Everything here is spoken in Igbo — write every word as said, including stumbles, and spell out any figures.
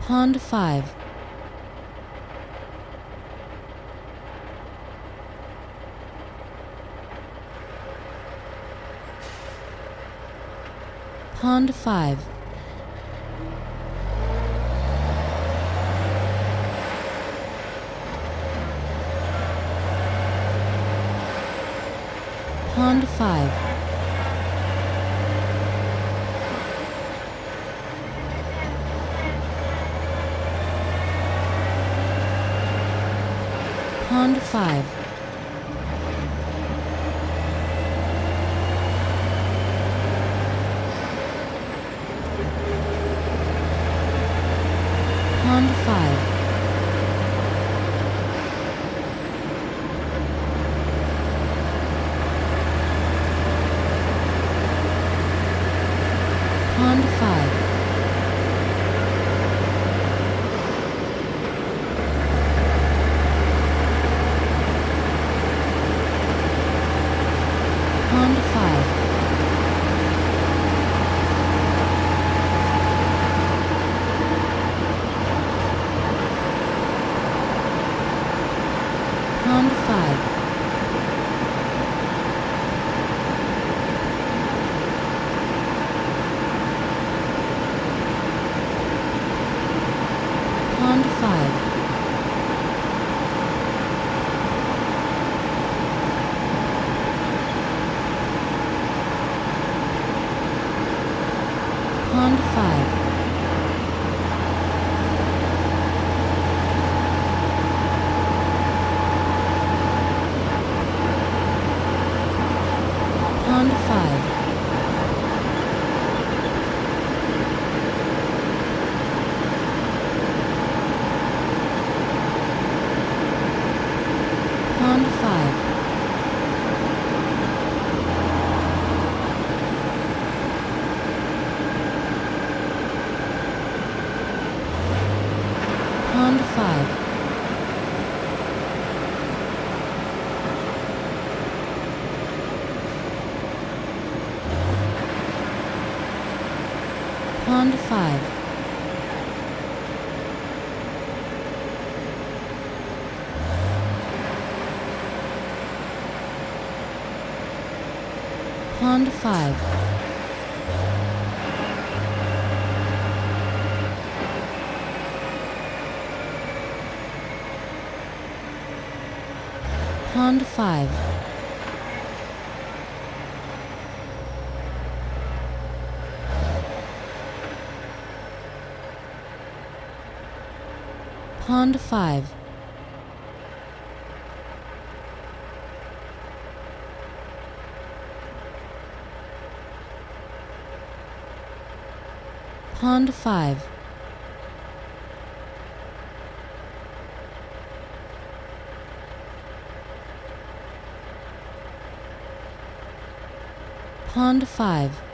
Pond five. Pond five. Pond five. Pond five. Pond five. Pond five. Pond five. Pond five. Pond five. Pond five. Pond five. Pond five. Pond five. Pond five. Pond five. Pond five. Pond five. Pond five. Pond five.